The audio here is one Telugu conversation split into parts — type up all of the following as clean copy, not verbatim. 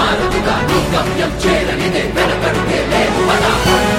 సారథిగా నీ గమ్యం చేరనిదే వెనకడుగే లేదు పదా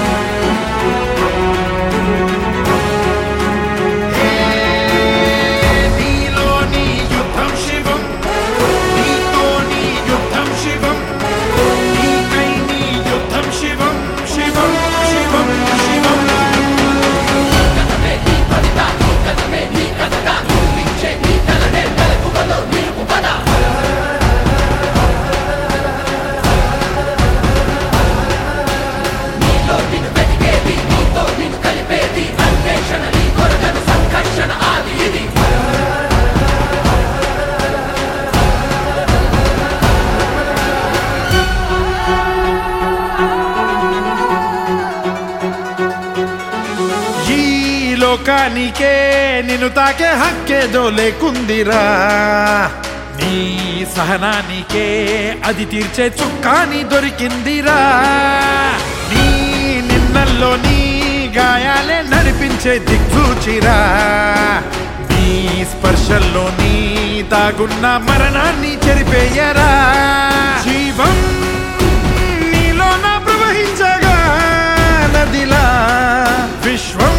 లోకానికే నిన్ను తాకే హక్కేదో లేకుందిరా నీ సహనానికే అది తీర్చే చుక్కాని దొరికిందిరా నీ నిన్నల్లో నీ గాయాలే నడిపించే దిక్సూచిరా నీ స్పర్శల్లో నీ దాగున్న మరణాన్ని చెరిపేయరా జీవం నీలోన ప్రవహించగా నదిలా విశ్వం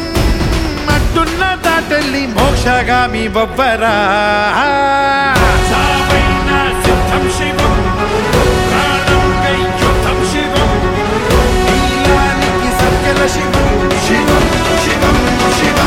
దాటల్లి మోక్షగామి బొబ్బరా సిద్ధం శివం ప్రాణంకై యుద్ధం శివం నీలానికి సర్గల శివం శివం శివం శివం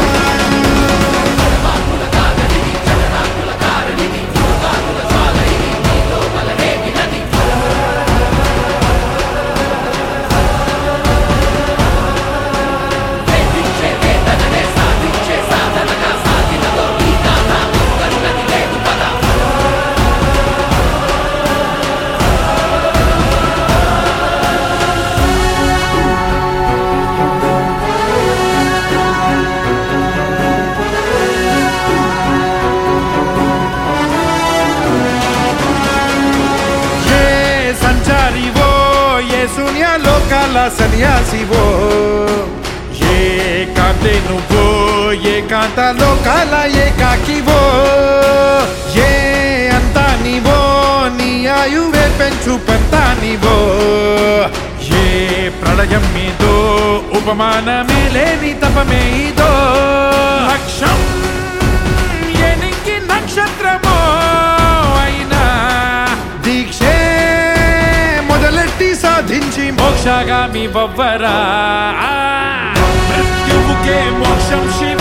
లోకాల సన్యాసివో ఏ కాంతే నువ్వో ఏ కాంత లోకాల ఏకాకివో ఏ అంతా నీవో నీ ఆయువే పెంచు పెంతా నీవో ఏ ప్రళయం మీదో ఉపమానమే లేని తపమే ఇదో లక్ష్యం ఎనికి నక్షత్రమో అయినా దీక్షే మొదలెట్టి సాధించి మోక్షగామి బొవ్వరా మృత్యువుకే మోక్షం శివ